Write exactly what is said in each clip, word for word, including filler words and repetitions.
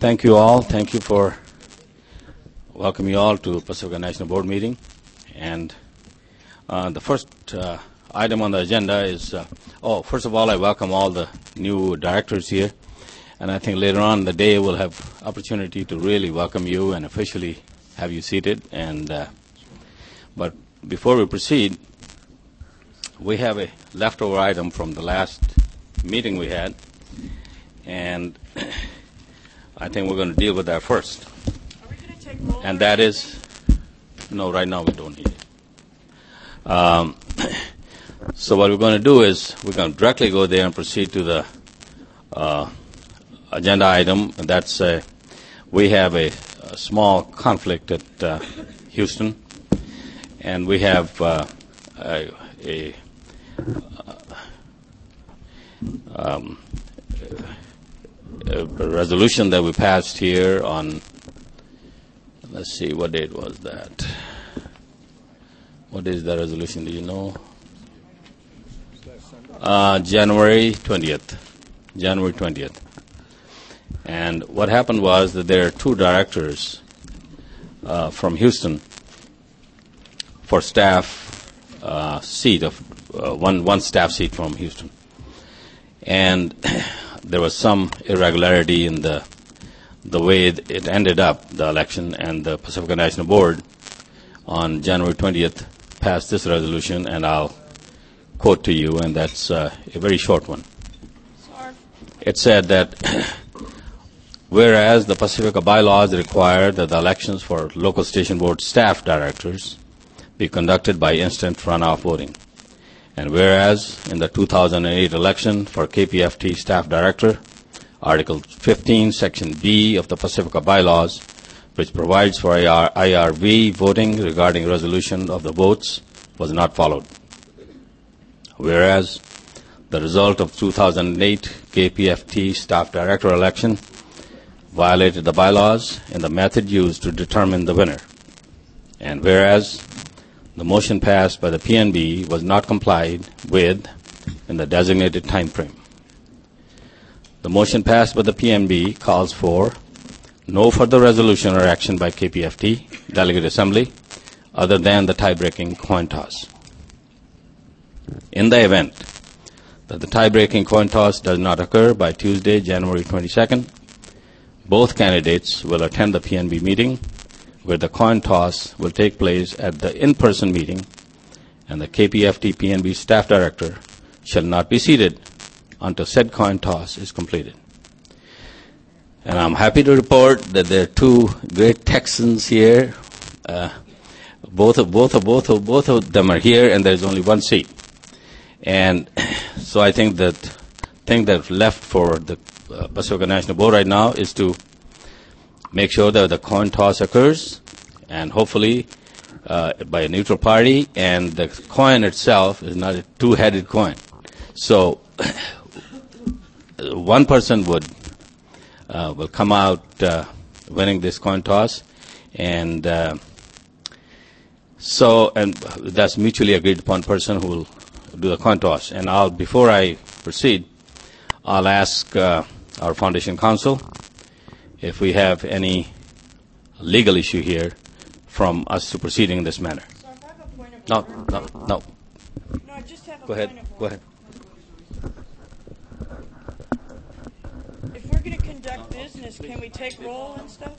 thank you all. Thank you for welcoming you all to Pacifica National Board meeting. And uh, the first uh, item on the agenda is, uh, oh, first of all, I welcome all the new directors here. And I think later on in the day we'll have opportunity to really welcome you and officially have you seated. And uh, but before we proceed, we have a leftover item from the last meeting we had, and I think we're going to deal with that first. Are we going to take roll? And that is, no, right now we don't need it. Um, so what we're going to do is we're going to directly go there and proceed to the uh, agenda item. And that's uh, we have a, a small conflict at uh, Houston, and we have uh, a, a Um, a, a resolution that we passed here on, let's see, what date was that? What is the resolution, do you know? Uh, January twentieth. January twentieth. And what happened was that there are two directors uh, from Houston for staff uh, seat of uh, one one staff seat from Houston. And there was some irregularity in the the way it ended up, the election, and the Pacifica National Board on January twentieth passed this resolution, and I'll quote to you, and that's uh, a very short one. Sorry. It said that, whereas the Pacifica bylaws require that the elections for local station board staff directors be conducted by instant runoff voting. And whereas in the two thousand eight election for K P F T staff director, Article fifteen, Section B of the Pacifica bylaws, which provides for I R V voting regarding resolution of the votes, was not followed. Whereas the result of two thousand eight K P F T staff director election violated the bylaws and the method used to determine the winner. And whereas the motion passed by the P N B was not complied with in the designated time frame. The motion passed by the P N B calls for no further resolution or action by K P F T Delegate Assembly other than the tie-breaking coin toss. In the event that the tie-breaking coin toss does not occur by Tuesday, January twenty-second, both candidates will attend the P N B meeting, where the coin toss will take place at the in-person meeting, and the K P F T P N B staff director shall not be seated until said coin toss is completed. And I'm happy to report that there are two great Texans here. Uh, both of both of both of both of them are here, and there's only one seat. And so I think that thing that's left for the uh, Pacifica National Board right now is to make sure that the coin toss occurs, and hopefully uh, by a neutral party, and the coin itself is not a two-headed coin. So one person would uh, will come out uh, winning this coin toss, and uh, so and that's mutually agreed upon person who will do the coin toss. And I'll before I proceed, I'll ask uh, our foundation counsel if we have any legal issue here from us to proceeding in this manner. So if I have a point of No, order. no, no. No, I just have a Go ahead. point of Go order. ahead. If we're going to conduct business, can we take roll and stuff?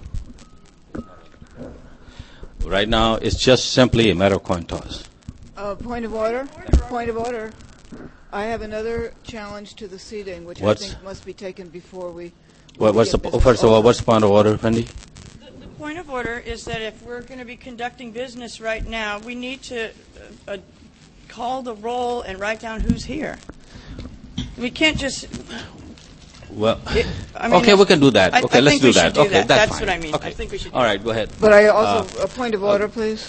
Right now, it's just simply a matter of coin toss. Uh, point of order. Point of order. I have another challenge to the seating, which What's- I think must be taken before we. What, what's the get business first of all? over. What's the point of order, Wendy? The, the point of order is that if we're going to be conducting business right now, we need to uh, uh, call the roll and write down who's here. We can't just. Well, It, I mean, okay, we can do that. I- Okay, I let's think do we that. should do Okay, that. that's That's fine. what I mean. Okay. I think we should do All right, go ahead. But I also a point of order, please.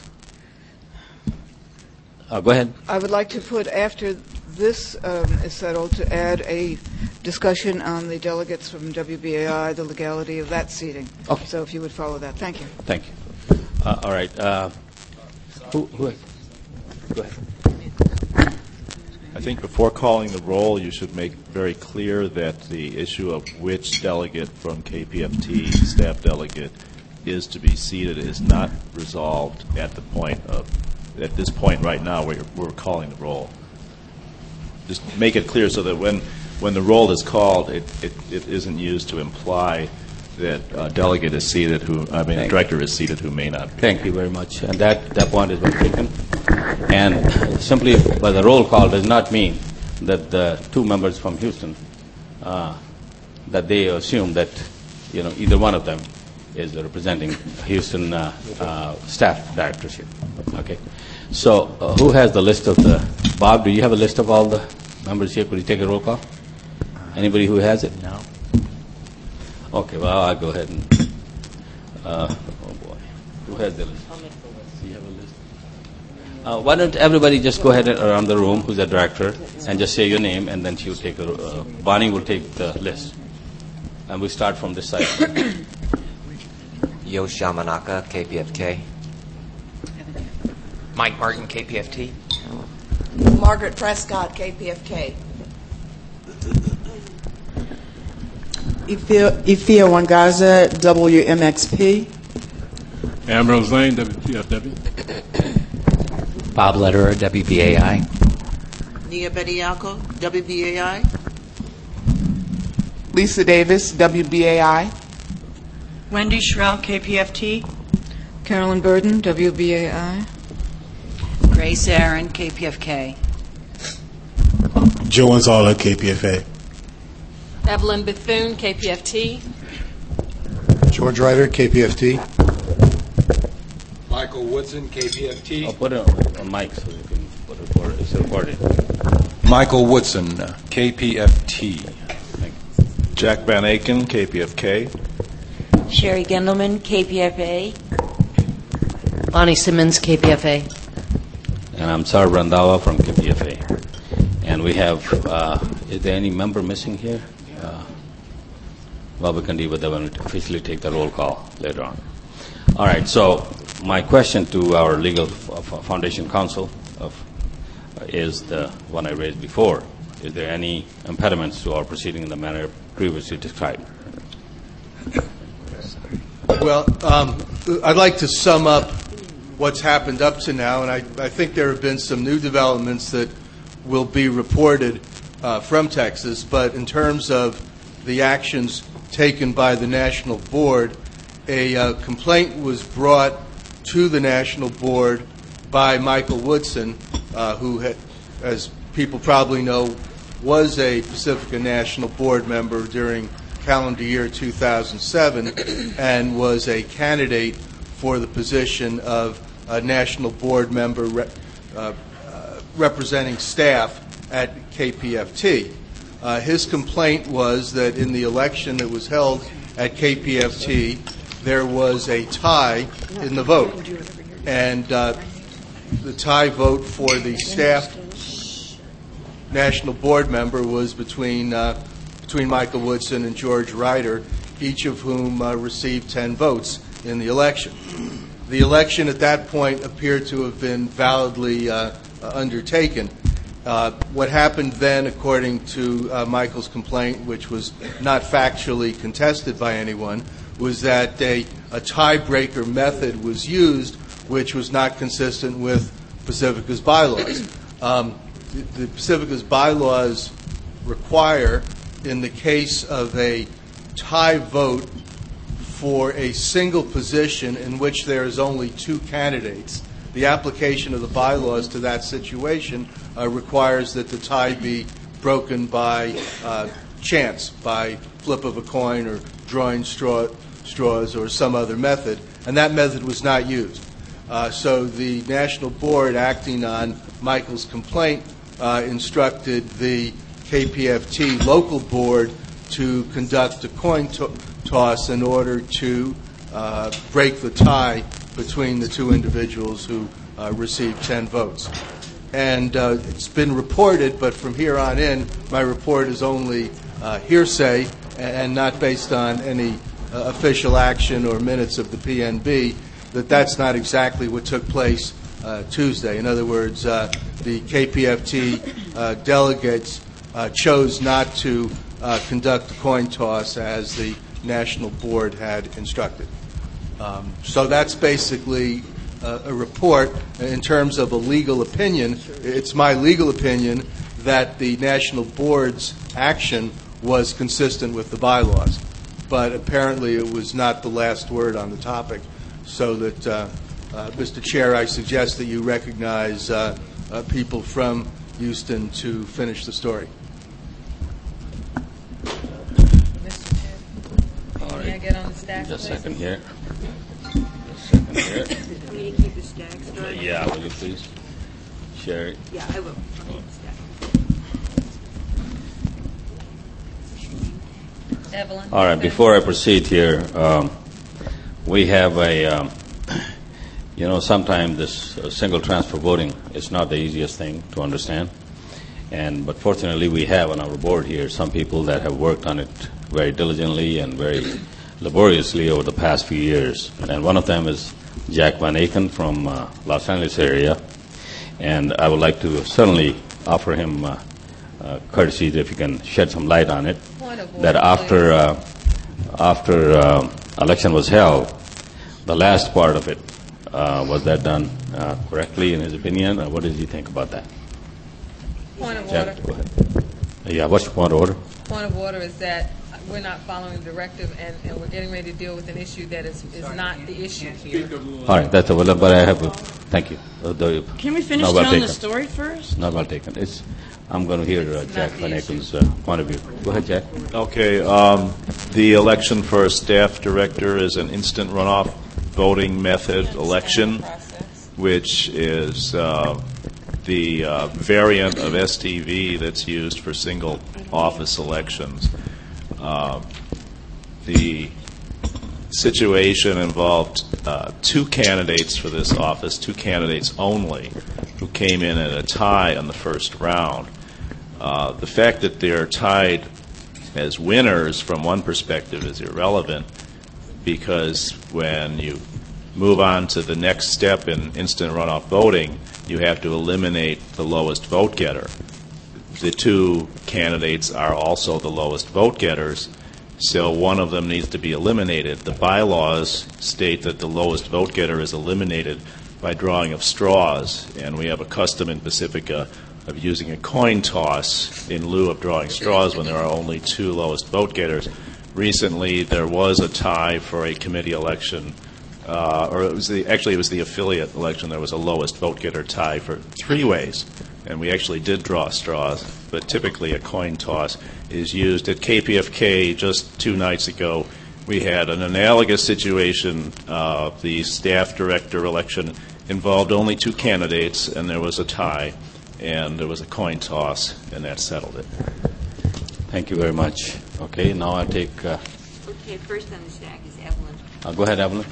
Uh, go ahead. I would like to put after this um, is settled to add a discussion on the delegates from W B A I, the legality of that seating. Okay. So if you would follow that, thank you. Thank you. Uh, all right. Uh, who, who? Go ahead. I think before calling the roll, you should make very clear that the issue of which delegate from K P F T, staff delegate, is to be seated is not resolved at the point of, at this point right now where we're calling the roll. Just make it clear so that when, when the roll is called, it, it, it isn't used to imply that a delegate is seated who, I mean, a director is seated who may not be. Thank you very much. And that, that point is well taken. And simply by the roll call does not mean that the two members from Houston, uh, that they assume that, you know, either one of them is representing Houston uh, uh, staff directorship. Okay. So uh, who has the list of the, Bob, do you have a list of all the members here? Could you take a roll call? Anybody who has it? No. Okay, well, I'll go ahead and, uh, oh boy, who has the list? Do you have a list? Uh, why don't everybody just go ahead and around the room, who's the director, and just say your name, and then she'll take, a, uh, Bonnie will take the list. And we start from this side. Yo Shamanaka, K P F K. Mike Martin, K P F T. Margaret Prescott, K P F K. Ifia Wangaza, W M X P. Ambrose Lane, W P F W. Bob Lederer, W B A I. Nia Bediako, W B A I. Lisa Davis, W B A I. Wendy Schrell, K P F T. Carolyn Burden, W B A I. Grace Aaron, K P F K. Joe Gonzalo, K P F A. Evelyn Bethune, K P F T. George Ryder, K P F T. Michael Woodson, K P F T. I'll put it on, on mic so you can put it for it's recorded. Michael Woodson, uh, K P F T. Jack Van Aken, K P F K. Sherry Gendelman, K P F A. Bonnie Simmons, K P F A. And I'm Sar Randawa from K P F A. And we have, uh, is there any member missing here? Uh, well, we can deal with that when we officially take the roll call later on. All right, so my question to our legal f- foundation counsel of, uh, is the one I raised before. Is there any impediments to our proceeding in the manner previously described? Well, um, I'd like to sum up what's happened up to now, and I, I think there have been some new developments that will be reported uh, from Texas, but in terms of the actions taken by the National Board, a uh, complaint was brought to the National Board by Michael Woodson, uh, who, had, as people probably know, was a Pacifica National Board member during calendar year two thousand seven and was a candidate for the position of a National Board member re- uh, representing staff at K P F T. Uh, his complaint was that in the election that was held at K P F T, there was a tie in the vote. And uh, the tie vote for the staff National Board member was between, uh, between Michael Woodson and George Ryder, each of whom uh, received ten votes in the election. The election at that point appeared to have been validly uh, Uh, undertaken. Uh, what happened then, according to uh, Michael's complaint, which was not factually contested by anyone, was that a, a tiebreaker method was used, which was not consistent with Pacifica's bylaws. Um, the, the Pacifica's bylaws require, in the case of a tie vote for a single position in which there is only two candidates, the application of the bylaws to that situation uh, requires that the tie be broken by uh, chance, by flip of a coin or drawing straw, straws or some other method, and that method was not used. Uh, so the National Board, acting on Michael's complaint, uh, instructed the K P F T local board to conduct a coin to- toss in order to uh, break the tie between the two individuals who uh, received ten votes. And uh, it's been reported, but from here on in, my report is only uh, hearsay and not based on any uh, official action or minutes of the P N B, that that's not exactly what took place uh, Tuesday. In other words, uh, the K P F T uh, delegates uh, chose not to uh, conduct the coin toss as the National Board had instructed. Um, so that's basically uh, a report. In terms of a legal opinion, it's my legal opinion that the National Board's action was consistent with the bylaws. But apparently it was not the last word on the topic, so that, uh, uh, Mister Chair, I suggest that you recognize uh, uh, people from Houston to finish the story. Mister Chair, may I get on the stack, Just a please? second here. Just a second here. Can you keep the stack straight? Yeah, will you please? Sherry? Yeah, I will. I'll keep the stack. Evelyn? All right, before I proceed here, um, we have a, um, you know, sometimes this uh, single transfer voting is not the easiest thing to understand. And but fortunately, we have on our board here some people that have worked on it very diligently and very laboriously over the past few years. And one of them is Jack Van Aken from uh, Los Angeles area. And I would like to certainly offer him uh, uh, courtesy if you can shed some light on it. That after uh, after uh, election was held, the last part of it, uh, was that done uh, correctly in his opinion? Or what does he think about that? Point of Jack, order. go ahead. Yeah, what's your point of order? Point of order is that we're not following the directive, and, and we're getting ready to deal with an issue that is, is not the issue here. All right, that's a well, but I have a, thank you. Uh, the, Can we finish not well telling the taken. story first? Not well taken. It's, I'm going to hear uh, Jack Van Aken's uh, point of view. Go ahead, Jack. Okay. Um, the election for a staff director is an instant runoff voting method election, which is uh, the uh, variant of S T V that's used for single office elections. Uh, the situation involved uh, two candidates for this office, two candidates only, who came in at a tie on the first round. Uh, the fact that they're tied as winners from one perspective is irrelevant, because when you move on to the next step in instant runoff voting, you have to eliminate the lowest vote getter. The two candidates are also the lowest vote getters, so one of them needs to be eliminated. The bylaws state that the lowest vote getter is eliminated by drawing of straws, and we have a custom in Pacifica of using a coin toss in lieu of drawing straws when there are only two lowest vote getters. Recently, there was a tie for a committee election, uh, or it was the, actually it was the affiliate election. There was a lowest vote getter tie for three ways, and we actually did draw straws, but typically a coin toss is used. At K P F K just two nights ago, we had an analogous situation. Uh, the staff director election involved only two candidates, and there was a tie, and there was a coin toss, and that settled it. Thank you very much. Okay, now I take. Uh, Okay, first on the stack is Evelyn. uh, go ahead, Evelyn.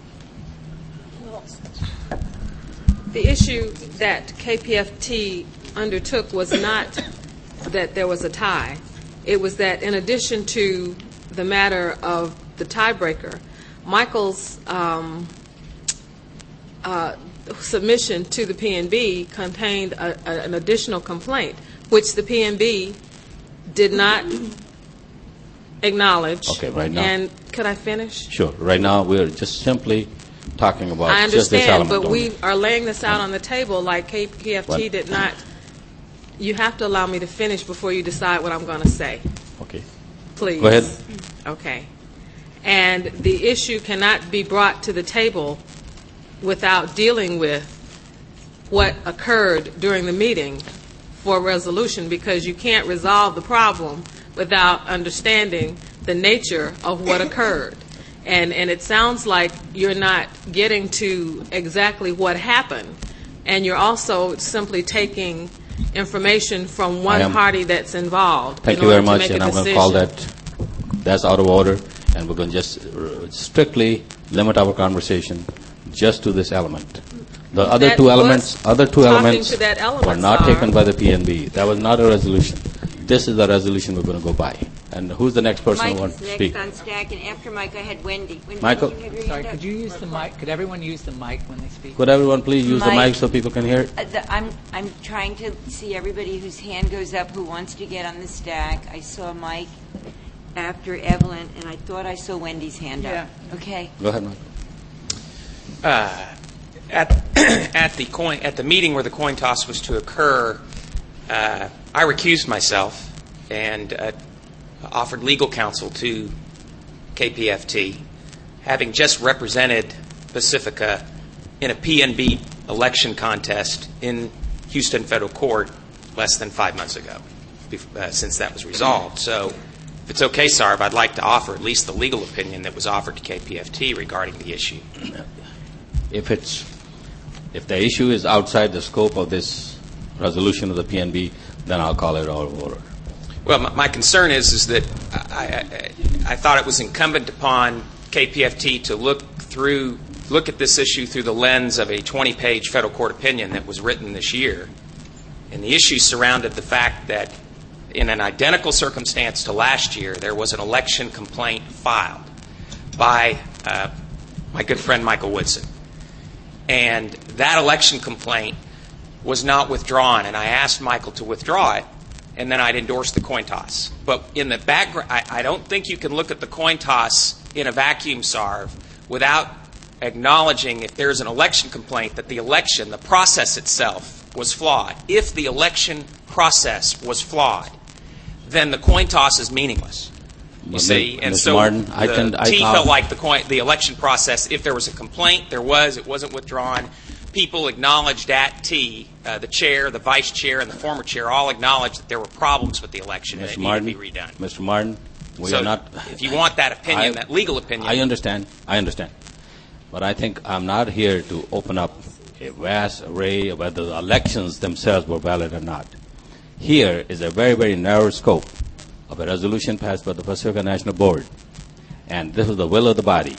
The issue that K P F T undertook was not that there was a tie. It was that in addition to the matter of the tiebreaker, Michael's um, uh, submission to the P N B contained a, a, an additional complaint, which the P N B did not acknowledge. Okay, right now. And could I finish? Sure. Right now, we're just simply talking about I just this understand, element but only. we are laying this out on the table like K P F T What? did not. You have to allow me to finish before you decide what I'm going to say. Okay. Please. Go ahead. Okay. And the issue cannot be brought to the table without dealing with what occurred during the meeting for resolution, because you can't resolve the problem without understanding the nature of what occurred. And and it sounds like you're not getting to exactly what happened, and you're also simply taking information from one am- party that's involved. Thank in you very order to much, make a and I'm going to call decision. that, that's out of order, and we're going to just uh, strictly limit our conversation just to this element. The other That two was elements, other two talking elements to that element, were not sir. taken by the P N B. That was not a resolution. This is the resolution we're going to go by. And who's the next person Mike who wants is to next speak? on stack, and after Mike, I had Wendy. Wendy, Michael? did you have your Sorry, hand up? could you use the mic? Could everyone use the mic when they speak? Could everyone please use the Mike. mic so people can hear it? Uh, the, I'm I'm trying to see everybody whose hand goes up who wants to get on the stack. I saw Mike after Evelyn, and I thought I saw Wendy's hand Yeah. up. Okay. Go ahead, Mike. Uh, at at the coin at the meeting where the coin toss was to occur, uh, I recused myself and uh, offered legal counsel to K P F T, having just represented Pacifica in a P N B election contest in Houston federal court less than five months ago, uh, since that was resolved. So, if it's okay, Sarv, I'd like to offer at least the legal opinion that was offered to K P F T regarding the issue. If it's if the issue is outside the scope of this resolution of the P N B, then I'll call it out of order. Well, my, my concern is is that I, I, I thought it was incumbent upon K P F T to look through look at this issue through the lens of a twenty-page federal court opinion that was written this year, and the issue surrounded the fact that in an identical circumstance to last year, there was an election complaint filed by uh, my good friend Michael Woodson. And that election complaint was not withdrawn, and I asked Michael to withdraw it, and then I'd endorse the coin toss. But in the background, I, I don't think you can look at the coin toss in a vacuum, Sarv, without acknowledging if there's an election complaint that the election, the process itself, was flawed. If the election process was flawed, then the coin toss is meaningless. You Well, see, Mister and so Martin, the I can- I T can- felt like the coin, the election process. If there was a complaint, there was. It wasn't withdrawn. People acknowledged at T, uh, the chair, the vice chair, and the former chair all acknowledged that there were problems with the election and it Mister Martin, needed to be redone. Mister Martin, we so are not. if you want that opinion, I- that legal opinion, I understand. I understand. But I think I'm not here to open up a vast array of whether the elections themselves were valid or not. Here is a very, very narrow scope of a resolution passed by the Pacifica National Board. And this is the will of the body.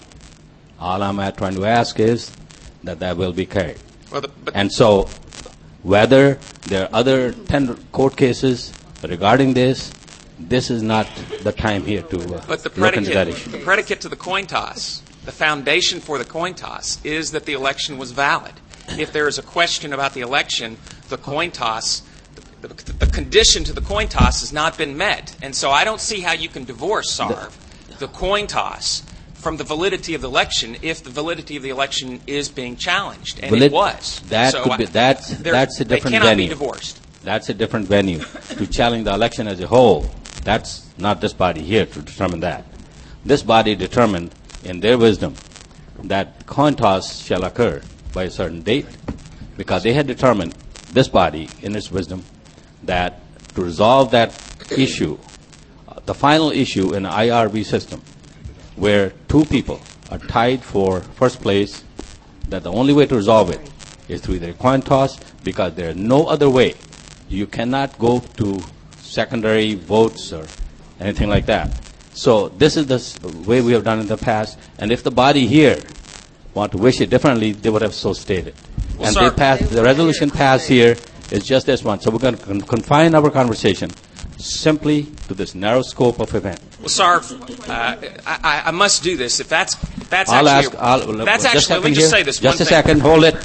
All I'm at trying to ask is that that will be carried. Well, the, but And so whether there are other ten court cases regarding this, this is not the time here to uh, But the look into that predicate, issue. the predicate to the coin toss, the foundation for the coin toss, is that the election was valid. If there is a question about the election, the coin toss, the, the, the condition to the coin toss has not been met. And so I don't see how you can divorce, Sarv, the coin toss from the validity of the election if the validity of the election is being challenged. And Will it it- was. That So could be, I- that's, they're- that's a different They cannot venue. be divorced. That's a different venue. To challenge the election as a whole, that's not this body here to determine that. This body determined in their wisdom that coin toss shall occur by a certain date because they had determined, this body in its wisdom, that to resolve that issue, uh, the final issue in the I R B system, where two people are tied for first place, that the only way to resolve it is through either a coin toss because there is no other way. You cannot go to secondary votes or anything like that. So this is the s- way we have done in the past, and if the body here want to wish it differently, they would have so stated. Well, and sir- they passed, the resolution passed here is just this one. So we're going to con- confine our conversation simply to this narrow scope of event. Well, Sarv, uh, I, I must do this. If that's if that's I'll actually, ask. I'll, a, that's just a actually. Let second me just here. say this Just one a thing. second. Hold it.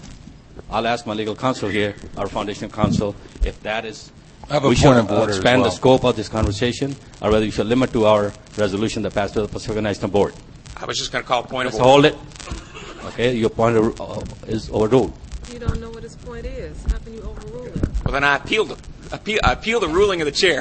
I'll ask my legal counsel here, our foundation counsel, if that is. I have a we point should of order as expand well. the scope of this conversation, or whether we should limit to our resolution that passed by the Pacific National Board. I was just going to call a point Let's of order. hold it. Okay, your point of, uh, is overruled. You don't know what his point is. How can you overrule it? Well, then I appeal the appeal, I appeal the ruling of the chair.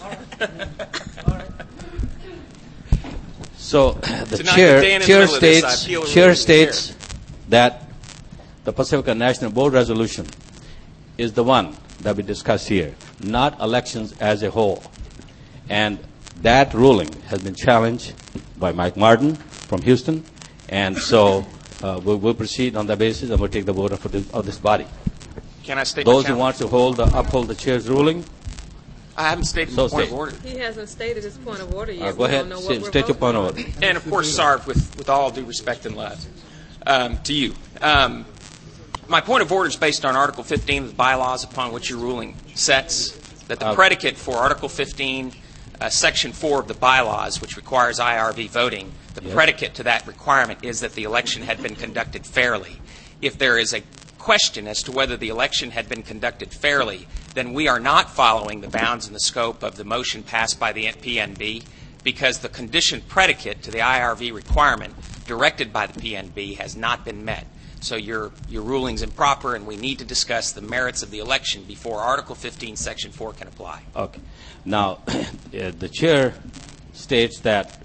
So the Tonight, chair, the day in the chair middle of this, I states, appeal the chair ruling of the chair. states that the Pacifica National Board resolution is the one that we discussed here, not elections as a whole. And that ruling has been challenged by Mike Martin from Houston, and so uh, we'll, we'll proceed on that basis, and we'll take the vote of this, of this body. Can I state my Those who challenge? want to hold the, uphold the chair's ruling, I haven't stated So my point state. of order. He hasn't stated his point of order yet. uh, go We ahead, don't know what state, we're state your voting point of on. order. And of course, Sarv, with, with all due respect and love um, to you. Um, my point of order is based on Article fifteen of the bylaws upon which your ruling sets, that the Uh, predicate for Article fifteen uh, Section four of the bylaws, which requires I R V voting, the Yes. predicate to that requirement is that the election had been conducted fairly. If there is a question as to whether the election had been conducted fairly, then we are not following the bounds and the scope of the motion passed by the P N B, because the condition predicate to the I R V requirement directed by the P N B has not been met. So your your ruling's improper, and we need to discuss the merits of the election before Article fifteen, Section four can apply. Okay. Now, uh, the chair states that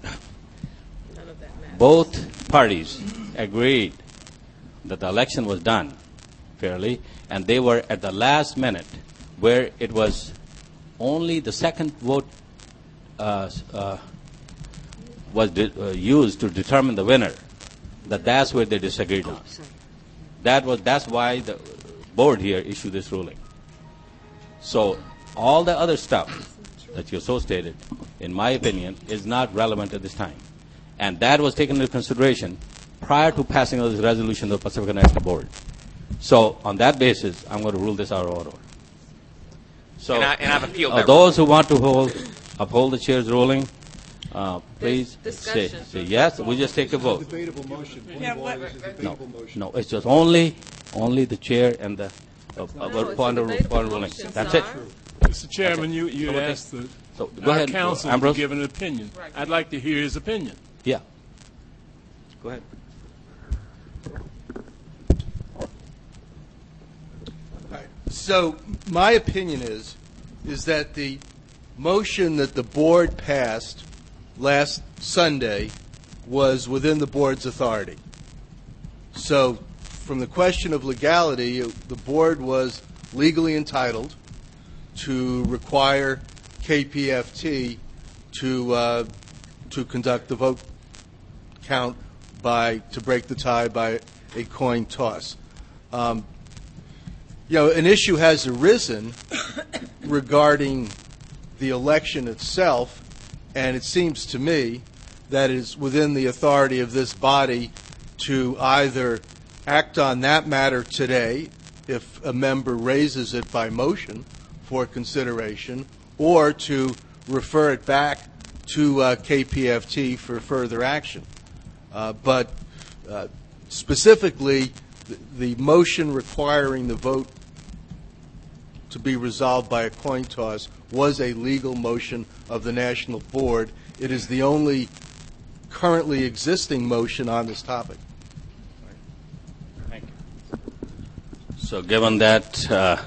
both parties agreed that the election was done fairly, and they were at the last minute where it was only the second vote uh, uh, was de- uh, used to determine the winner. That that's where they disagreed on. That was that's why the board here issued this ruling. So all the other stuff that you so stated, in my opinion, is not relevant at this time, and that was taken into consideration prior to passing of this resolution of the Pacific National Board. So on that basis, I'm going to rule this out of order. So And I- and I've appealed uh, that those who want to hold, uphold the chair's ruling, uh, please say, discussion. say yes. We just take a vote. Debatable motion. Point Yeah, of what- order is a No, debatable motion. no, it's just only, only the chair and the uh, uh, No, it's a point of debatable point of ruling. motion, That's it. sir. Mister Chairman, you, you So what asked the, So go our ahead, counsel Ambrose. to give an opinion. I'd like to hear his opinion. Yeah. Go ahead. So my opinion is, is that the motion that the board passed last Sunday was within the board's authority. So from the question of legality, the board was legally entitled to require K P F T to uh, to conduct the vote count by to break the tie by a coin toss. Um, you know, an issue has arisen regarding the election itself, and it seems to me that it is within the authority of this body to either act on that matter today, if a member raises it by motion for consideration, or to refer it back to uh, K P F T for further action. Uh, but uh, specifically, the, the motion requiring the vote to be resolved by a coin toss was a legal motion of the National Board. It is the only currently existing motion on this topic. Thank you. So given that, uh,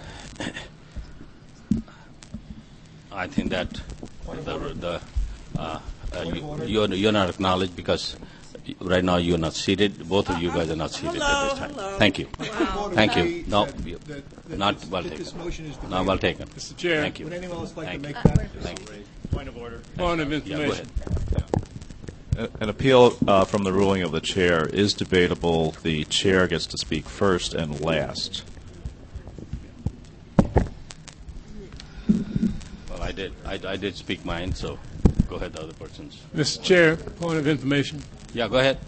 I think that the, the uh, uh, you, you're, you're not acknowledged because right now you're not seated. Both of you guys are not seated Hello, at this time. hello. Thank you. Wow. Thank you. No, That- you- that- that not this- well that taken. this motion is Not well taken. Mister Chair. Thank you. Would anyone else like to Thank make you. that? Thank you. Point of order. Point of Yeah, go information. ahead. An appeal uh, from the ruling of the chair is debatable. The chair gets to speak first and last. Well, I did. I, I did speak mine, so go ahead, the other persons. Mister Chair, point of information. Yeah, go ahead.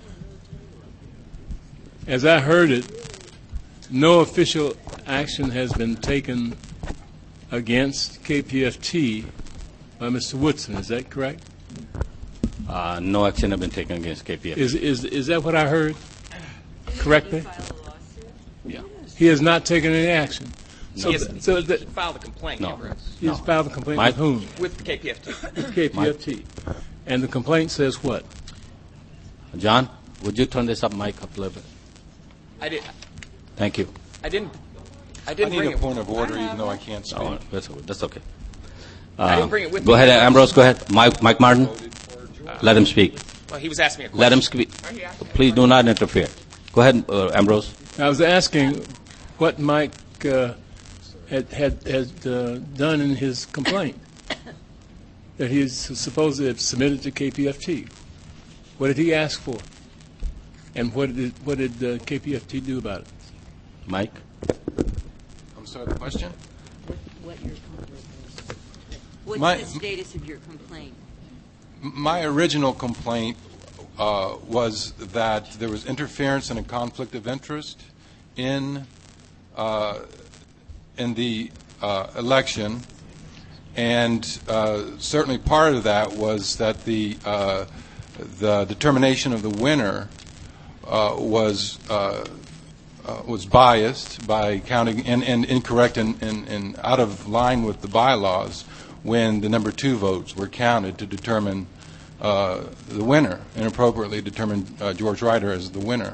As I heard it, no official action has been taken against K P F T by Mister Woodson. Is that correct? Uh, no action has been taken against K P F. Is, is, is that what I heard correctly? Yeah. He has not taken any action. So, He has- so he that, filed a complaint, No. Ambrose, he has No. filed a complaint Mike? with whom? with K P F T. K P F T. And the complaint says what? John, would you turn this up, mic up a little bit? I did. Thank you. I didn't. I I didn't need bring a it. point of order, even though I can't speak. Oh, that's, that's okay. I didn't Um, bring it with Go me. ahead, Ambrose. Go ahead. Mike, Mike Martin. Let him speak. Well, he was asking me a question. Let him speak. Please do not interfere. Go ahead, uh, Ambrose. I was asking what Mike uh, had, had, had uh, done in his complaint that he is supposed to have submitted to K P F T. What did he ask for? And what did, what did uh, K P F T do about it? Mike? I'm sorry, the question? What your complaint is. What's My- the status of your complaint? M- My original complaint uh, was that there was interference and a conflict of interest in uh, in the uh, election, And uh, certainly part of that was that the uh, the determination of the winner uh, was uh, uh, was biased by counting and, and incorrect and, and, and out of line with the bylaws when the number two votes were counted to determine uh, the winner, inappropriately determined uh, George Ryder as the winner.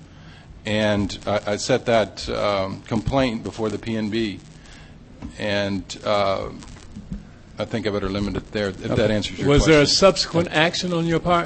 And I, I set that um, complaint before the P N B, and uh, I think I better limit it there, if Okay. that answers your Was question. there a subsequent action on your part?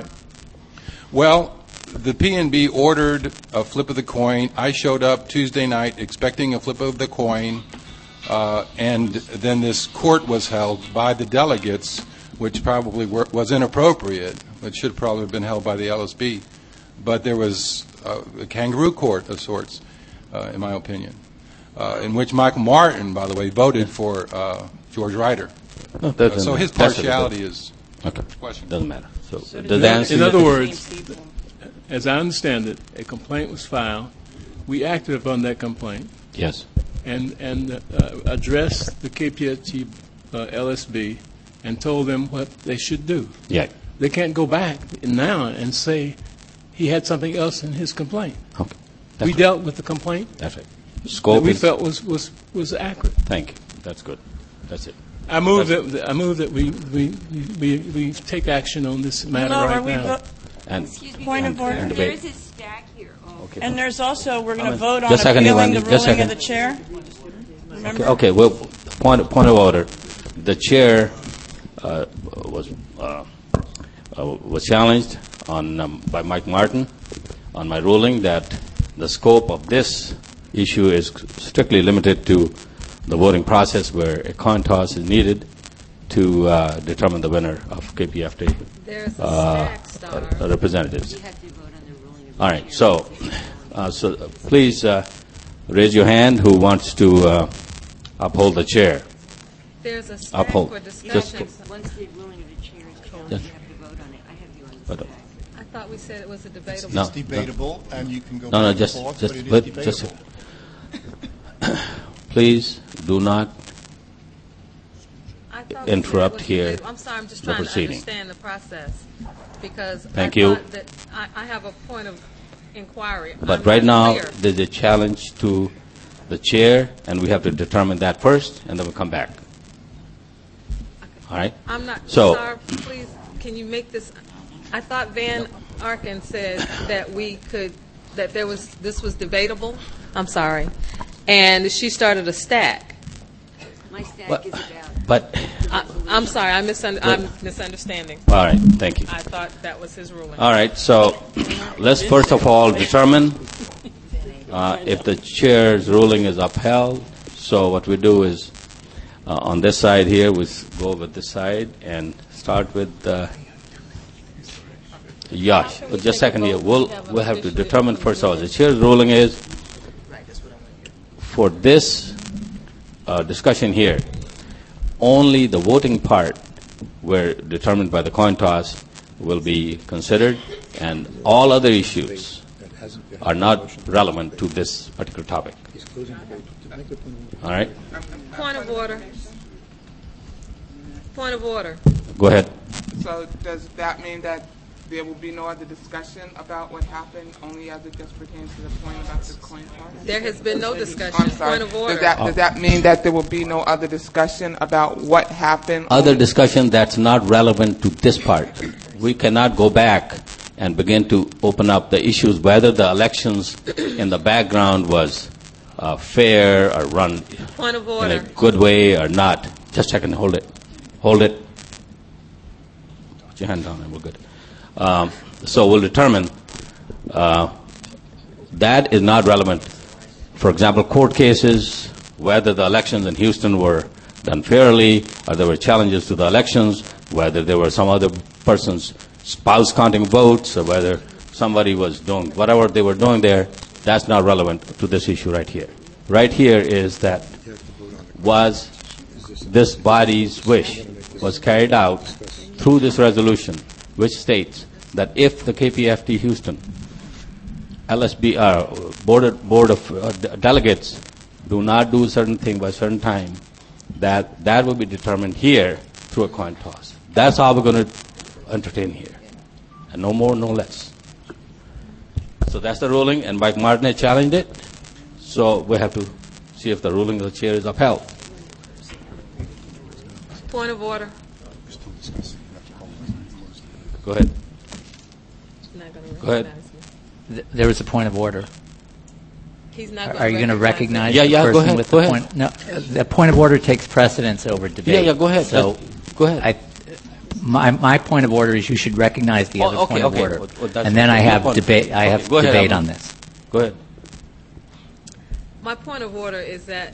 Well, the P N B ordered a flip of the coin. I showed up Tuesday night expecting a flip of the coin, uh, and then this court was held by the delegates, which probably were, was inappropriate. It should probably have been held by the L S B. But there was uh, a kangaroo court of sorts, uh, in my opinion, uh, in which Michael Martin, by the way, voted for uh, George Ryder. No, Uh, so his that's partiality okay. is Okay. questionable. Doesn't matter. So, So does in, that answer in your- other words, as I understand it, a complaint was filed. We acted upon that complaint Yes. and and uh, addressed the K P F T uh, L S B and told them what they should do. Yeah. They can't go back now and say he had something else in his complaint. Okay. We right. dealt with the complaint That's right. Scope that we is. felt was, was, was accurate. Thank you. That's good. That's it. I move That's- that I move that we we, we we take action on this matter No, right are we now. vo- And Excuse me, Point of and- order. and there debate. is a stack here. Oh. Okay. And there's also, we're going to Um, vote on just a second, appealing Ivan, the just a ruling of second. the chair. Remember? Okay, well, point, point of order. The chair uh, was uh, uh, was challenged on um, by Mike Martin on my ruling that the scope of this issue is strictly limited to the voting process, where a coin toss is needed to uh, determine the winner of K P F T There's a uh, stack star. uh, representatives. You have to vote on the ruling of the All right, chair. so, uh, so uh, please uh, raise your hand who wants to uh, uphold the chair. There's a stack Uphold. for Just- discussion. Once the ruling of the chair is called, Yes. you have to vote on it. I have you on the But, uh, stack. I thought we said it was a debatable. No. It's debatable, and you can go No, no, back and just, forth, just, but it is wait, debatable. just, please do not I thought we said it interrupt was here debatable. I'm sorry, I'm just the trying to proceeding. understand the process, because Thank I you. thought that I, I have a point of inquiry. But I'm right not now, clear. there's a challenge to the chair, and we have to determine that first, and then we'll come back. All right? I'm not, So- sorry, please, can you make this, I thought Van Arken said that we could, that there was, this was debatable, I'm sorry, and she started a stack. My stack What- is about. But, I, I'm sorry, I misunder, I'm misunderstanding. all right, thank you. I thought that was his ruling. All right, so let's first of all determine uh, if the chair's ruling is upheld. So what we do is, uh, on this side here, we s- go with this side and start with uh, Yash. But just a second here, we'll, we'll have to determine first of all, the chair's ruling is, for this uh, discussion here, only the voting part, where determined by the coin toss, will be considered, and all other issues are not relevant to this particular topic. All right? Point of order. Point of order. Go ahead. So does that mean that there will be no other discussion about what happened, only as it just pertains to the point about the coin toss? There has been no discussion. I'm sorry. Point of order. Does that, does that mean that there will be no other discussion about what happened? Other discussion that's not relevant to this part. We cannot go back and begin to open up the issues, whether the elections in the background was uh, fair or run Point of in a order. good way or not. Just a second, hold it. Hold it. Put your hand down and we're good. Um, so we'll determine uh, that is not relevant. For example, court cases, whether the elections in Houston were done fairly, or there were challenges to the elections, whether there were some other person's spouse counting votes, or whether somebody was doing whatever they were doing there, that's not relevant to this issue right here. Right here is that was this body's wish was carried out through this resolution, which states that if the K P F T Houston L S B uh, board, board of uh, de- delegates do not do certain thing by certain time, that that will be determined here through a coin toss. That's how we're going to entertain here. And no more, no less. So that's the ruling, and Mike Martin has challenged it. So we have to see if the ruling of the chair is upheld. Point of order. Go ahead. Not gonna Go ahead. recognize me. Th- There was a point of order. He's not Are gonna are you going to recognize Yeah, the yeah, go person ahead, with go the ahead. point? No, uh, the point of order takes precedence over debate. Yeah, yeah, go ahead. So, That's- go ahead. I, my my point of order is you should recognize the Oh, other okay, point of okay. order, Well, well, that's and then I your have point. debate. I Okay, have go ahead, debate Alma. on this. Go ahead. My point of order is that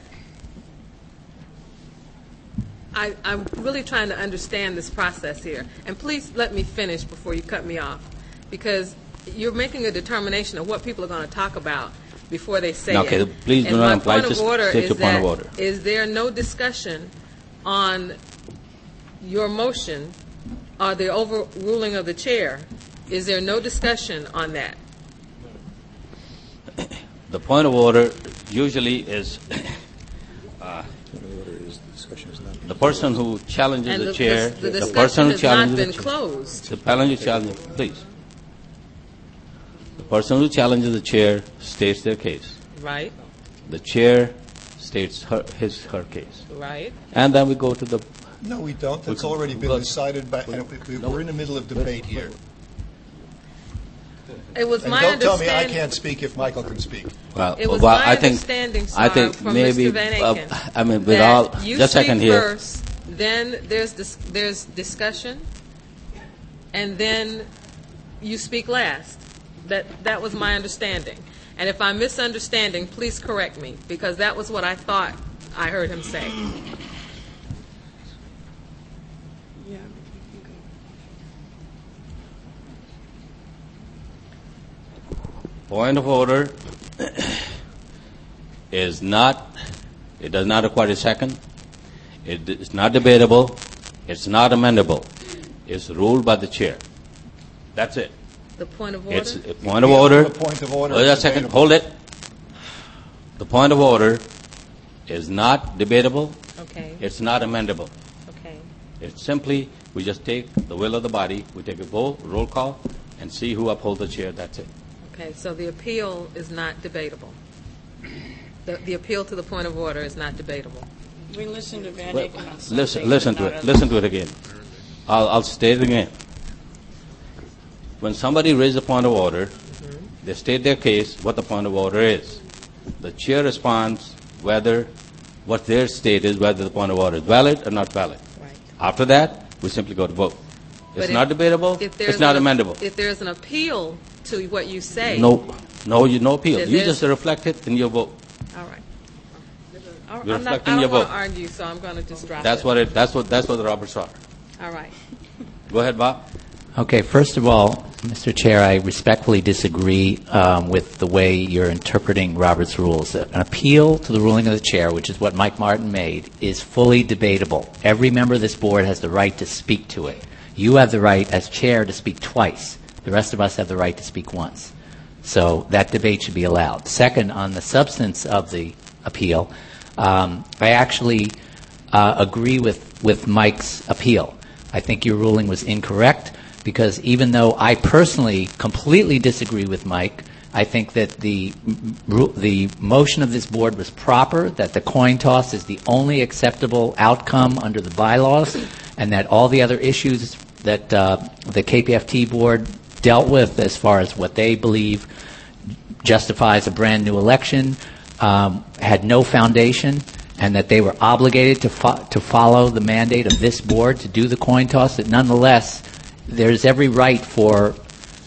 I, I'm really trying to understand this process here. And please let me finish before you cut me off, because you're making a determination of what people are going to talk about before they say Okay, it. please do and not my imply- point of just order state is your point of that order. is there no discussion on your motion or the overruling of the chair? Is there no discussion on that? The point of order usually is uh, the person who challenges And the, the- chair, the- the the discussion person who has not challenges been the chair- closed. The person who challenges, please. The person who challenges the chair states their case. Right, The chair states her, his her case, right. and then we go to the. No, we don't. That's We- already been Look, decided by, and we- we're in the middle of debate here. It was And my don't tell me I understanding. can't speak if Michael can speak. Well, It was well, my I think understanding, I sir, think from maybe Mister Van uh, Aken, I mean with that all you just a speak second here. first, then there's dis- there's discussion, and then you speak last. That that was my understanding. And if I'm misunderstanding, please correct me, because that was what I thought I heard him say. Point of order is not, it does not require a second. It is not debatable. It's not amendable. It's ruled by the chair. That's it. The point of order. It's a point of order. The point of order Hold is a second. debatable. Hold it. The point of order is not debatable. Okay. It's not amendable. Okay. It's simply, we just take the will of the body, we take a vote, roll call, and see who upholds the chair. That's it. Okay. So the appeal is not debatable. The, the appeal to the point of order is not debatable. We listen to Van Well, Aken on something, listen, listen but to not it. others. Listen to it again. I'll, I'll state it again. When somebody raises a point of order, they state their case, what the point of order is. The chair responds whether what their state is, whether the point of order is valid or not valid. Right. After that, we simply go to vote. But It's if- not debatable. if there's It's not an- amendable. If there's an appeal to what you say. No, no, you no appeal. Then You there's- just reflect it in your vote. All right. All right. You're I'm not, reflecting I your don't want vote. to argue, so I'm going to just drop That's it. what it. That's what. That's what the Roberts are. All right. Go ahead, Bob. Okay, first of all, Mister Chair, I respectfully disagree um, with the way you're interpreting Robert's rules. An appeal to the ruling of the chair, which is what Mike Martin made, is fully debatable. Every member of this board has the right to speak to it. You have the right, as chair, to speak twice. The rest of us have the right to speak once. So that debate should be allowed. Second, on the substance of the appeal, um, I actually uh, agree with, with Mike's appeal. I think your ruling was incorrect, because even though I personally completely disagree with Mike, I think that the the motion of this board was proper, that the coin toss is the only acceptable outcome under the bylaws, and that all the other issues that uh, the K P F T board dealt with as far as what they believe justifies a brand new election um, had no foundation, and that they were obligated to fo- to follow the mandate of this board to do the coin toss, that nonetheless there's every right for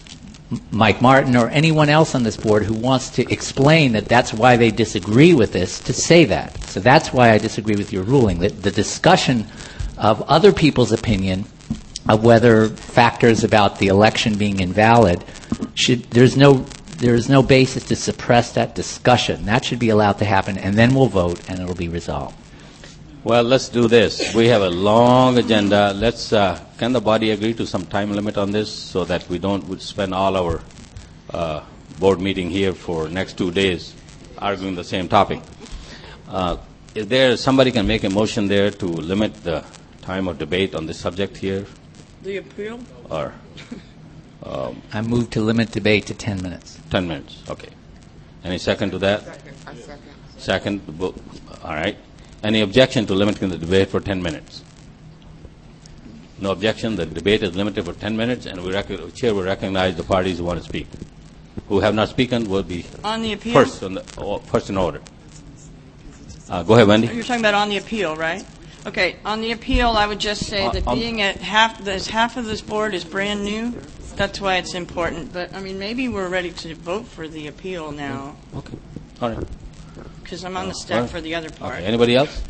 Mike Martin or anyone else on this board who wants to explain that that's why they disagree with this to say that. So that's why I disagree with your ruling, that the discussion of other people's opinion of whether factors about the election being invalid should, there's no there's no basis to suppress that discussion. That should be allowed to happen, and then we'll vote and it'll be resolved. Well, let's do this. We have a long agenda. Let's, uh, can the body agree to some time limit on this so that we don't would spend all our uh, board meeting here for next two days arguing the same topic? Uh, is there somebody can make a motion there to limit the time of debate on this subject here? The appeal? Or um, I move to limit debate to ten minutes. ten minutes, okay. Any second to that? Second, I second. Second, bo- all right. Any objection to limiting the debate for ten minutes? No objection. The debate is limited for ten minutes, and we rec- the chair will recognize the parties who want to speak. Who have not spoken will be On the appeal? first, on the, oh, first in order. Uh, go ahead, Wendy. You're talking about on the appeal, right? Okay, on the appeal, I would just say Uh, that um, being at half, this half of this board is brand new. That's why it's important. But, I mean, maybe we're ready to vote for the appeal now, Okay. All right. because I'm on the all staff right. for the other part. Okay. Anybody else?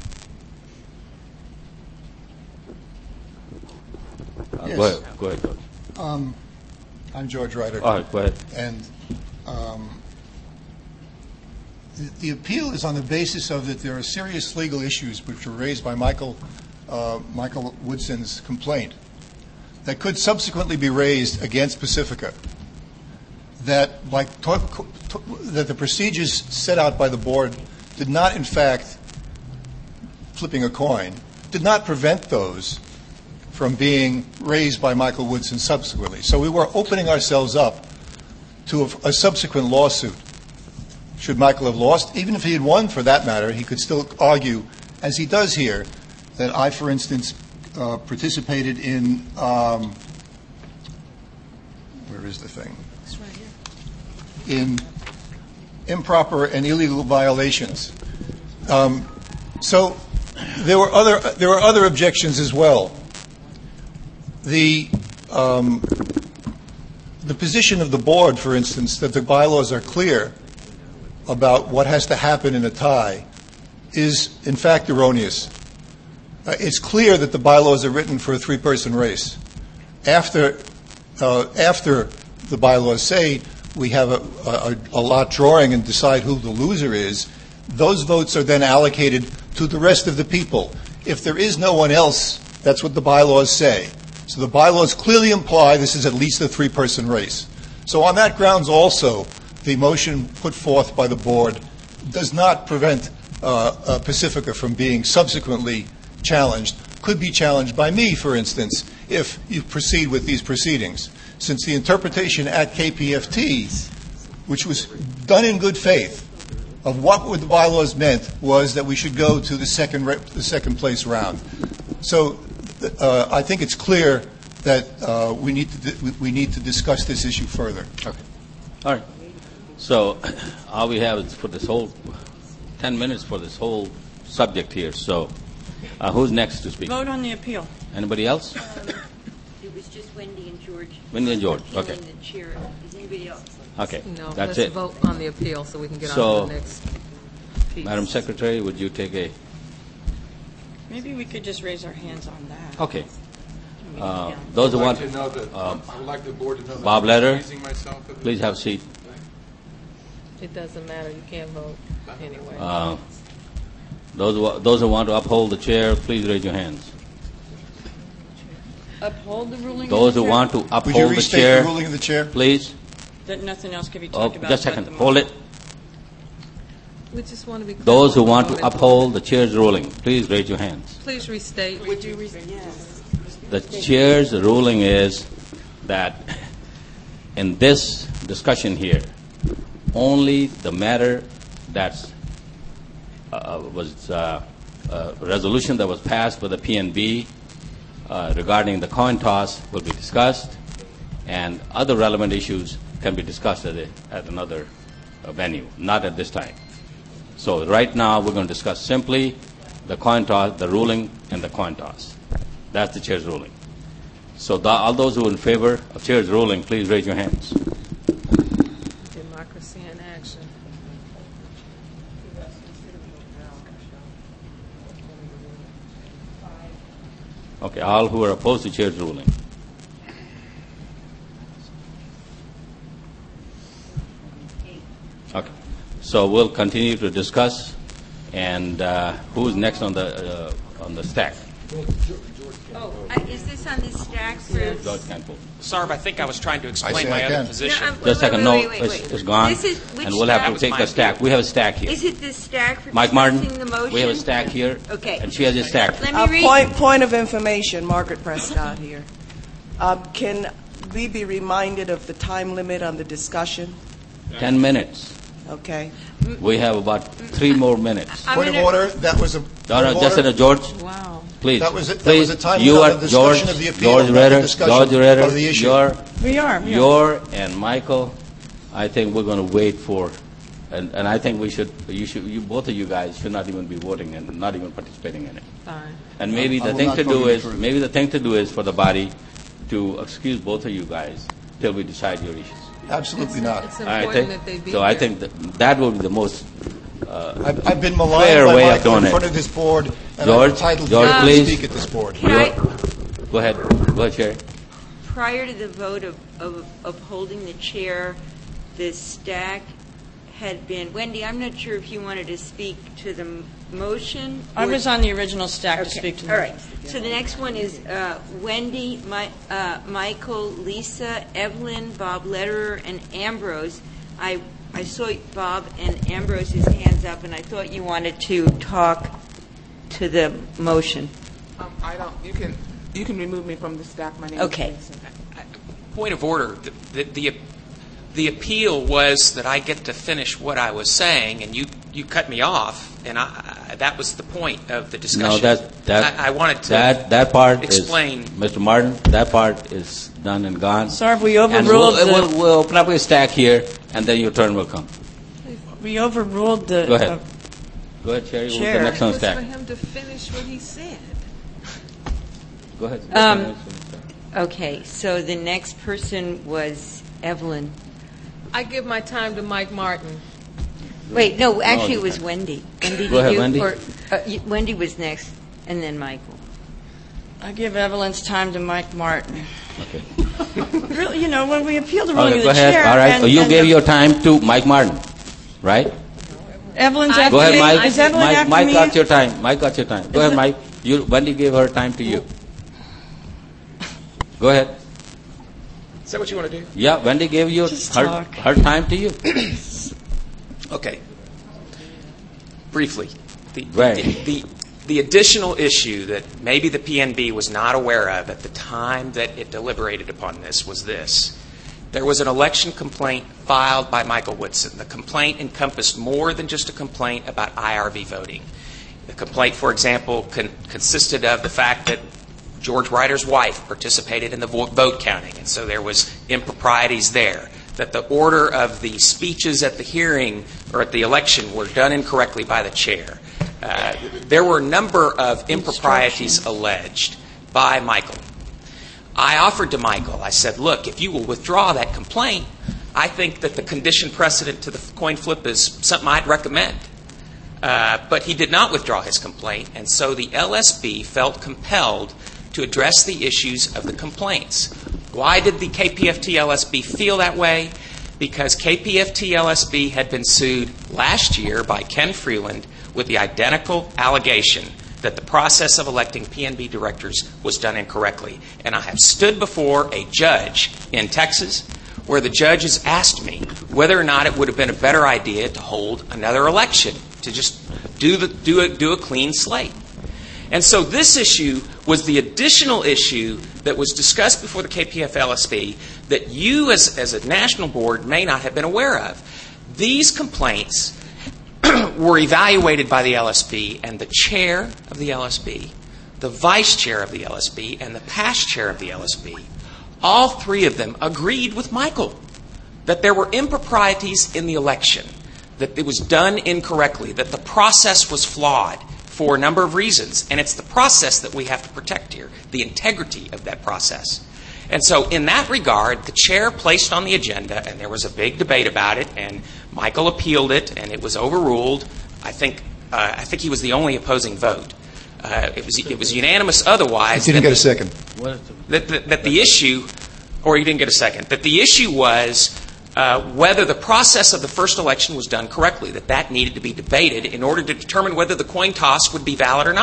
Uh, Yes. Go ahead. Go ahead, George. Um, I'm George Ryder. All right, go ahead. And um, the, the appeal is on the basis of that there are serious legal issues which were raised by Michael uh, Michael Woodson's complaint that could subsequently be raised against Pacifica. That, like, to, to, that the procedures set out by the board did not, in fact, flipping a coin, did not prevent those from being raised by Michael Woodson subsequently. So we were opening ourselves up to a, a subsequent lawsuit. Should Michael have lost, even if he had won for that matter, he could still argue, as he does here, that I, for instance, uh, participated in, um, where is the thing? It's right here. In improper and illegal violations. Um, so there were other there were other objections as well. The um, the position of the board, for instance, that the bylaws are clear about what has to happen in a tie, is in fact erroneous. Uh, it's clear that the bylaws are written for a three-person race. After uh, after the bylaws say we have a, a, a lot drawing and decide who the loser is, those votes are then allocated to the rest of the people. If there is no one else, that's what the bylaws say. So the bylaws clearly imply this is at least a three-person race. So on that grounds also, the motion put forth by the board does not prevent uh, uh, Pacifica from being subsequently challenged. Could be challenged by me, for instance, if you proceed with these proceedings. Since the interpretation at K P F T, which was done in good faith, of what the bylaws meant was that we should go to the second ra- the second place round. So uh, I think it's clear that uh, we need to di- we need to discuss this issue further. Okay. All right. So all we have is for this whole ten minutes for this whole subject here. So uh, who's next to speak? Vote on the appeal. Anybody else? It was just Wendy and George. Wendy and George, Appealing okay. the chair. Is anybody else? Okay. No, That's let's it. vote on the appeal so we can get So, on to the next piece. Madam Secretary, would you take a? Maybe we could just raise our hands on that. Okay. Uh, those who I would want, like to know that- um, I would like the board to know that Bob I'm Letter, recusing myself of this. please have a seat. It doesn't matter, you can't vote anyway. Uh, those who, those who want to uphold the chair, please raise your hands. Uphold the ruling of Those the who chair? want to Would you uphold the restate chair, the ruling of the chair? please. That nothing else can be Oh, talked about. just a but second. the Hold motion. it. We just want to be clear. Those who on the want to moment. uphold the chair's ruling, please raise your hands. Please restate. Would you, re- yes. The chair's ruling is that in this discussion here, only the matter that's uh, was uh, a resolution that was passed by the P N B uh, regarding the coin toss will be discussed, and other relevant issues can be discussed at, a, at another uh, venue, not at this time. So right now, we're going to discuss simply the coin toss, the ruling, and the coin toss. That's the chair's ruling. So the, all those who are in favor of chair's ruling, please raise your hands. Democracy in action. Okay, all who are opposed to chair's ruling. Okay, so we'll continue to discuss. And uh, who's next on the uh, on the stack? Oh, uh, is this on the stack for? George can't vote. Sarb, I think I was trying to I explain say my I other can. position. No, I'm- Just a second. wait, No, wait, wait, it's, wait. it's gone. This is- which And we'll have stack? to take That the was my stack. view. We have a stack here. Is it the stack for Mike Martin, discussing the motion? we have a stack here. Okay. And she has a stack. Let me Uh, read. point, point of information, Margaret Prescott here. Um, Can we be reminded of the time limit on the discussion? Ten minutes. Okay. We have about three more minutes. I'm Point of gonna- order, that was a... No, point no, of just order. a George. Wow. Please. That was it- that Please. was a time You limit are on the discussion George, of the appeal, George not the Ritter, discussion George Ritter, of the issue. You're, We are. we are. you're and Michael. I think we're going to wait for, and, and I think we should. You should. You both of you guys should not even be voting and not even participating in it. Fine. And maybe I the will thing not to vote do in is favor. maybe the thing to do is for the body to excuse both of you guys till we decide your issues. Absolutely not. It's I important think that they be so. I here. think that, that will be the most uh, I've, I've been fair maligned by way of Michael doing in front it. of this board, and George, I'm entitled George, to please. speak at this board. Can I- Go ahead. Go ahead, Sherry. Prior to the vote of, of upholding the chair, the stack had been, Wendy, I'm not sure if you wanted to speak to the m- motion. I or- was on the original stack to Okay. speak to the All right. So the next one is uh, Wendy, Mi- uh, Michael, Lisa, Evelyn, Bob Lederer, and Ambrose. I I saw Bob and Ambrose's hands up, and I thought you wanted to talk to the motion. Um, I don't, you can, you can remove me from the stack. My name Okay. is Jason. Point of order. The, the, the, the appeal was that I get to finish what I was saying, and you, you cut me off, and I, I, that was the point of the discussion. No, that that I, I wanted to that that part explain. is Mister Martin. That part is done and gone. Sir, if we And overruled we'll, the, we'll, we'll open up a stack here, and then your turn will come. we overruled the. Go ahead. uh, Go ahead, Sherry. We'll Chair. the next It on was for stack. him to finish what he said. Go ahead. Um, Okay, so the next person was Evelyn. I give my time to Mike Martin. Wait, no, actually you it was can't. Wendy. Wendy, Go did ahead, you? Wendy. Or, uh, you- Wendy was next, and then Michael. I give Evelyn's time to Mike Martin. Okay. Really, you know, when we appeal the ruling Okay, of go the ahead. chair. All right. and- Oh, you and gave the- your time to Mike Martin, right? Evelyn's I- after Go ahead, me. Mike. Is Evelyn Mike, after Mike me? got your time. Mike got your time. Go Is ahead, it- Mike. You, Wendy gave her time to you. Go ahead. Is that what you want to do? Yeah, Wendy gave you Just her, talk. her time to you. Okay. Briefly, the, Right. the, the, the additional issue that maybe the P N B was not aware of at the time that it deliberated upon this was this. There was an election complaint filed by Michael Woodson. The complaint encompassed more than just a complaint about I R V voting. The complaint, for example, con- consisted of the fact that George Ryder's wife participated in the vo- vote counting, and so there was improprieties there. That the order of the speeches at the hearing or at the election were done incorrectly by the chair. Uh, there were a number of improprieties alleged by Michael. I offered to Michael, I said, look, if you will withdraw that complaint, I think that the condition precedent to the coin flip is something I'd recommend. Uh, but he did not withdraw his complaint, and so the L S B felt compelled to address the issues of the complaints. Why did the K P F T L S B feel that way? Because K P F T L S B had been sued last year by Ken Freeland with the identical allegation that the process of electing P N B directors was done incorrectly. And I have stood before a judge in Texas where the judge has asked me whether or not it would have been a better idea to hold another election, to just do, the, do, a, do a clean slate. And so this issue was the additional issue that was discussed before the K P F L S B that you as, as a national board may not have been aware of. These complaints were evaluated by the L S B, and the chair of the L S B, the vice chair of the L S B, and the past chair of the L S B, all three of them agreed with Michael that there were improprieties in the election, that it was done incorrectly, that the process was flawed for a number of reasons. And it's the process that we have to protect here, the integrity of that process. And so in that regard, the chair placed on the agenda, and there was a big debate about it, and Michael appealed it, and it was overruled. I think uh, I think he was the only opposing vote. Uh, it was it was unanimous otherwise. He didn't that get a second. That, that, that the issue, or he didn't get a second, that the issue was uh, whether the process of the first election was done correctly, that that needed to be debated in order to determine whether the coin toss would be valid or not.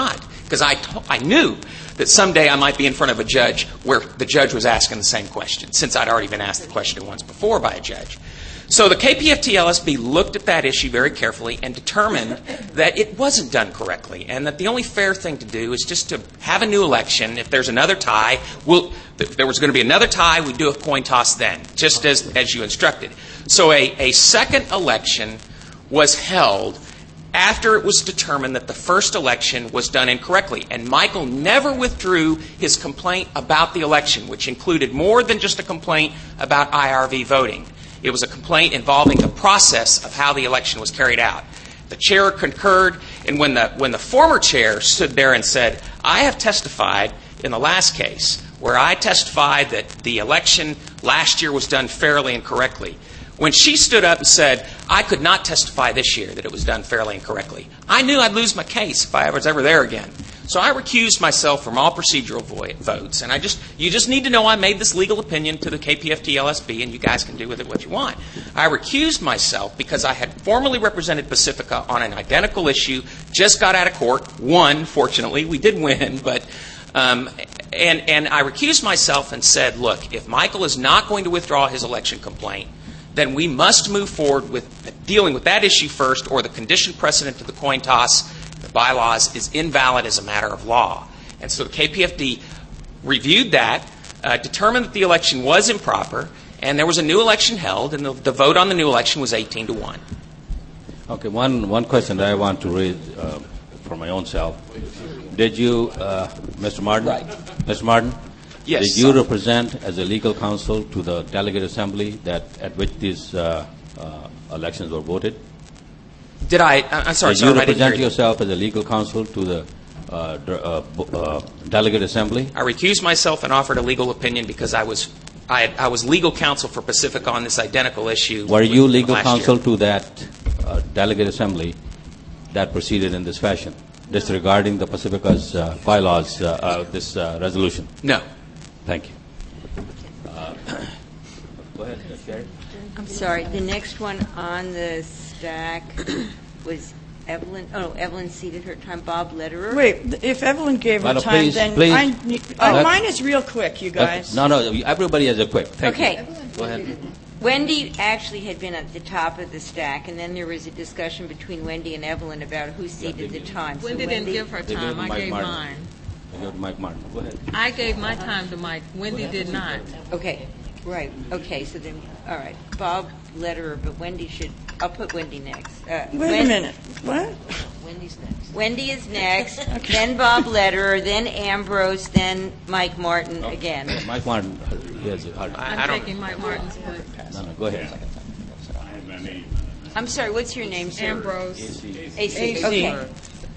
because I, t- I knew that someday I might be in front of a judge where the judge was asking the same question, since I'd already been asked the question once before by a judge. So the K P F T L S B looked at that issue very carefully and determined that it wasn't done correctly, and that the only fair thing to do is just to have a new election. If there's another tie, we'll, if there was going to be another tie, we'd do a coin toss then, just as, as you instructed. So a, a second election was held after it was determined that the first election was done incorrectly. And Michael never withdrew his complaint about the election, which included more than just a complaint about I R V voting. It was a complaint involving the process of how the election was carried out. The chair concurred, and when the when the former chair stood there and said, I have testified in the last case where I testified that the election last year was done fairly and correctly. When she stood up and said, I could not testify this year that it was done fairly and correctly, I knew I'd lose my case if I was ever there again. So I recused myself from all procedural vo- votes. And I just, you just need to know I made this legal opinion to the K P F T L S B, and you guys can do with it what you want. I recused myself because I had formally represented Pacifica on an identical issue, just got out of court, won, fortunately. We did win, but... Um, and, and I recused myself and said, look, if Michael is not going to withdraw his election complaint, then we must move forward with dealing with that issue first, or the condition precedent to the coin toss, the bylaws, is invalid as a matter of law. And so the K P F D reviewed that, uh, determined that the election was improper, and there was a new election held, and the, the vote on the new election was eighteen to one. Okay, one, one question that I want to raise uh, for my own self. Did you, uh, Mister Martin? Right. Mister Martin? Yes. Did you represent as a legal counsel to the delegate assembly that at which these uh, uh, elections were voted? Did I? I'm sorry. Did sorry, you I didn't hear represent you. yourself as a legal counsel to the uh, d- uh, uh, delegate assembly? I recused myself and offered a legal opinion because I was I, had, I was legal counsel for Pacifica on this identical issue. Were you legal last counsel year. to that uh, delegate assembly that proceeded in this fashion, disregarding the Pacifica's uh, bylaws, uh, uh, this uh, resolution? No. Thank you. Uh, go ahead, Sherry. I'm sorry. The next one on the stack was Evelyn. Oh, Evelyn ceded her time. Bob Lederer. Wait, if Evelyn gave her Well, time, please, then please. I need, oh, mine is real quick, you guys. No, no, everybody has a quick. Thank Okay. you. Go ahead. Wendy actually had been at the top of the stack, and then there was a discussion between Wendy and Evelyn about who ceded the time. So Wendy didn't give her They time. gave I Mike gave Martin. mine. I go to Mike Martin. Go ahead. I gave my time to Mike. Wendy did not. Okay, right. Okay, so then, all right. Bob Lederer, but Wendy should. I'll put Wendy next. Uh, Wait Wen- a minute. What? Wendy's next. Wendy is next. Then Bob Lederer. Then Ambrose. Then Mike Martin again. Yeah, Mike Martin, he has a hard I'm I don't- taking Mike Martin's place. No, no, go ahead. I'm sorry. What's your name, sir? Ambrose. A C. A C. Okay.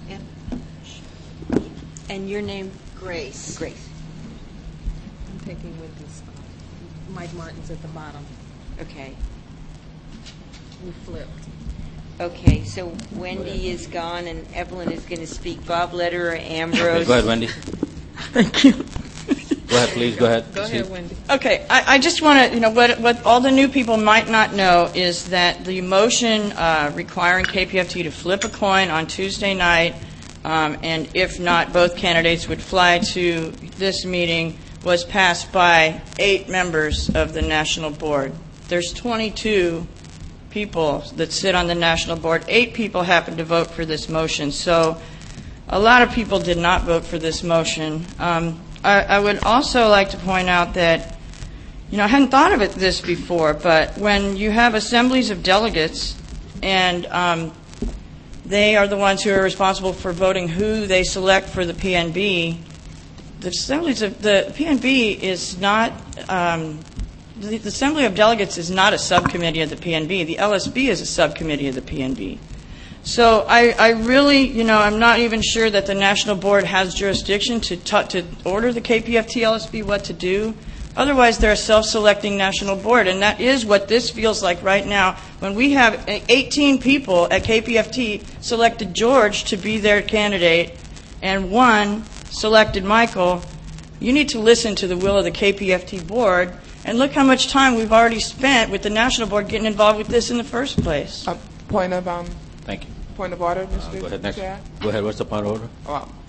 And your name? Grace. Grace. I'm taking Wendy's spot. Mike Martin's at the bottom. Okay. We flipped. Okay, so Wendy is gone, and Evelyn is going to speak. Bob Lederer, Okay, Ambrose. go ahead, Wendy. Thank you. Go ahead, please. Go ahead. Go Proceed. ahead, Wendy. Okay, I, I just want to, you know, what, what all the new people might not know is that the motion uh, requiring K P F T to flip a coin on Tuesday night, um, and if not, both candidates would fly to this meeting, was passed by eight members of the National Board. There's twenty-two people that sit on the National Board. Eight people happened to vote for this motion. So a lot of people did not vote for this motion. Um, I, I would also like to point out that, you know, I hadn't thought of it this before, but when you have assemblies of delegates and um, they are the ones who are responsible for voting who they select for the P N B, the assemblies of the P N B is not um, the, the Assembly of Delegates is not a subcommittee of the P N B. The L S B is a subcommittee of the P N B. So I, I really, you know, I'm not even sure that the National Board has jurisdiction to t- to order the K P F T L S B what to do. Otherwise, they're a self-selecting National Board, and that is what this feels like right now. When we have eighteen people at K P F T selected George to be their candidate, and one selected Michael, you need to listen to the will of the K P F T Board, and look how much time we've already spent with the National Board getting involved with this in the first place. Uh, point of um, Thank you. point of order, Uh, Mister go ahead next. Chair. Go ahead. What's the point of order? Well,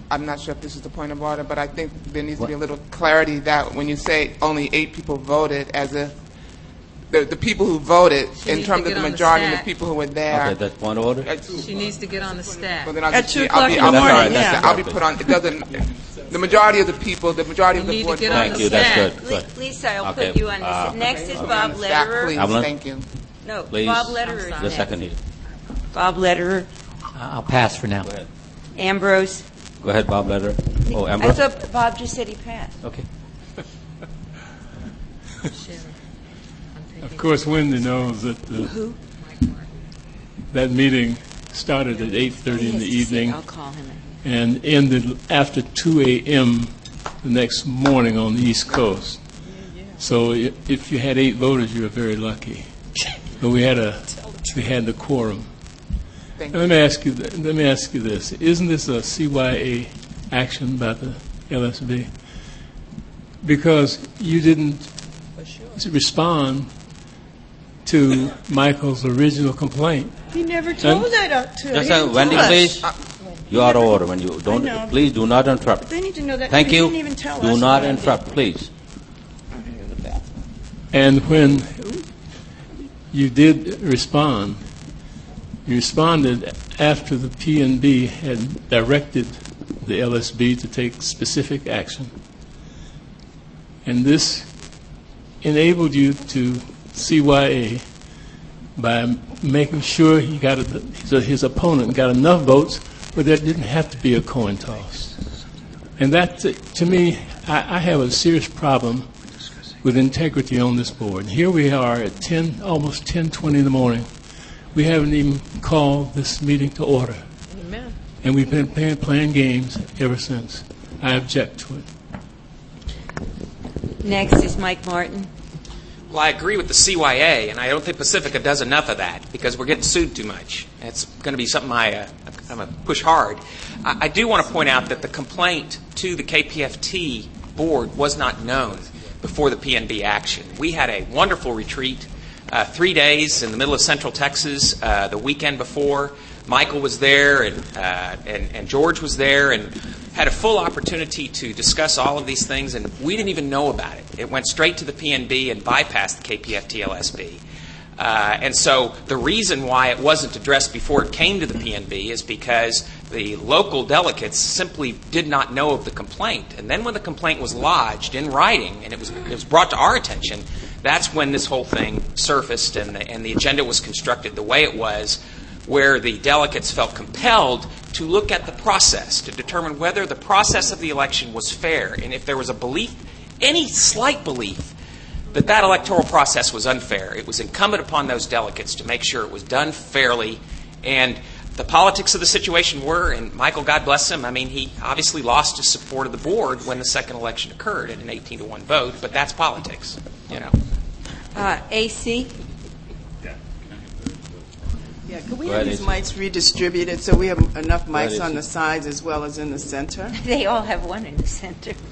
I'm not sure if this is the point of order, but I think there needs to be a little clarity that when you say only eight people voted, as if the, the people who voted, She in needs terms to of the get on the majority of the stat. people who were there. Okay, that's point of order. She needs to get on the stat. Well, then I'll At just two be- I'll o'clock be- in the I'll be- morning, all right, that's yeah. it. I'll be put on, it doesn't, the majority of the people, the majority of You the need to board. get on Thank the you, that's stat. good. Li- good. Lisa, I'll Okay, put you on uh, the, next is Okay, Bob on the staff, Lederer. please, Evelyn? thank you. No, Please. Bob Lederer is The next. second here. Bob Lederer, I'll pass for now. Go ahead. Ambrose. Go ahead, Bob Lederer. Oh, I Amber. thought Bob just said he passed. Okay. Of course, Wendy knows that the, Who? that meeting started at eight thirty in the evening I'll call him. and ended after two a.m. the next morning on the East Coast. So i- if you had eight voters, you were very lucky. But we had a we had the quorum. Thank Now, let me ask you. th- Let me ask you this: isn't this a C Y A action by the L S B? Because you didn't respond to Michael's original complaint. He never told And- that up to. he Just didn't uh, Wendy, tell us. please. You are order when you don't. know. Please do not interrupt. They need to know that. Thank he you. didn't even tell Do us not about it. interrupt, please. And when you did respond, you responded after the P N B had directed the L S B to take specific action. And this enabled you to C Y A by making sure he got a, so his opponent got enough votes where there didn't have to be a coin toss. And that, to me, I, I have a serious problem with integrity on this board. Here we are at ten, almost ten twenty in the morning. We haven't even called this meeting to order. Amen. And we've been playing, playing games ever since. I object to it. Next is Mike Martin. Well, I agree with the C Y A, and I don't think Pacifica does enough of that because we're getting sued too much. It's going to be something I, uh, I'm going to push hard. I, I do want to point out that the complaint to the K P F T board was not known before the P N B action. We had a wonderful retreat, uh, three days in the middle of Central Texas uh, the weekend before. Michael was there, and, uh, and and George was there, and had a full opportunity to discuss all of these things, and we didn't even know about it. It went straight to the P N B and bypassed the K P F T L S B. Uh, and so the reason why it wasn't addressed before it came to the P N B is because the local delegates simply did not know of the complaint. And then when the complaint was lodged in writing and it was, it was brought to our attention, that's when this whole thing surfaced and the, and the agenda was constructed the way it was, where the delegates felt compelled to look at the process to determine whether the process of the election was fair. And if there was a belief, any slight belief, that that electoral process was unfair, it was incumbent upon those delegates to make sure it was done fairly. And the politics of the situation were, and Michael, God bless him, I mean, he obviously lost his support of the board when the second election occurred at an eighteen to one vote, but that's politics, you know. Uh, A C. Yeah, could we Go have ahead, these A C. mics redistributed so we have enough ahead, mics A C. on the sides as well as in the center? They all have one in the center.